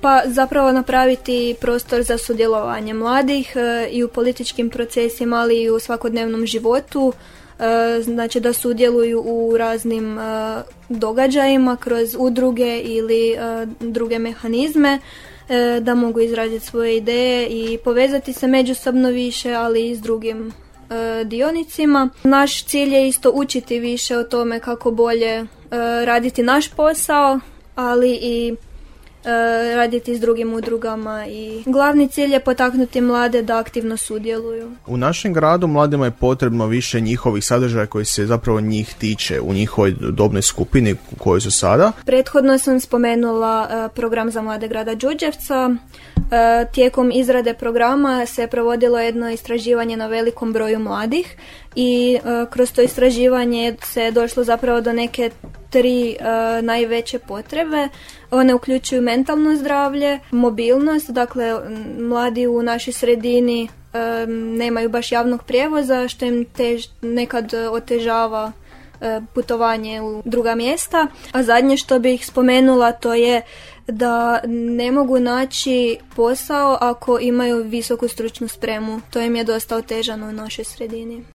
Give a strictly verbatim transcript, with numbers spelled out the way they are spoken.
Pa zapravo napraviti prostor za sudjelovanje mladih e, i u političkim procesima, ali i u svakodnevnom životu. E, znači da sudjeluju u raznim e, događajima kroz udruge ili e, druge mehanizme, e, da mogu izraziti svoje ideje i povezati se međusobno više, ali i s drugim e, dionicima. Naš cilj je isto učiti više o tome kako bolje e, raditi naš posao, ali i raditi s drugim udrugama i glavni cilj je potaknuti mlade da aktivno sudjeluju. U našem gradu mladima je potrebno više njihovih sadržaja koji se zapravo njih tiče u njihovoj dobnoj skupini u kojoj su sada. Prethodno sam spomenula program za mlade grada Đurđevca. Tijekom izrade programa se provodilo jedno istraživanje na velikom broju mladih i kroz to istraživanje se došlo zapravo do neke tri uh, najveće potrebe. One uključuju mentalno zdravlje, mobilnost, dakle mladi u našoj sredini um, nemaju baš javnog prijevoza što im tež, nekad otežava uh, putovanje u druga mjesta. A zadnje što bih spomenula to je da ne mogu naći posao ako imaju visoku stručnu spremu. To im je dosta otežano u našoj sredini.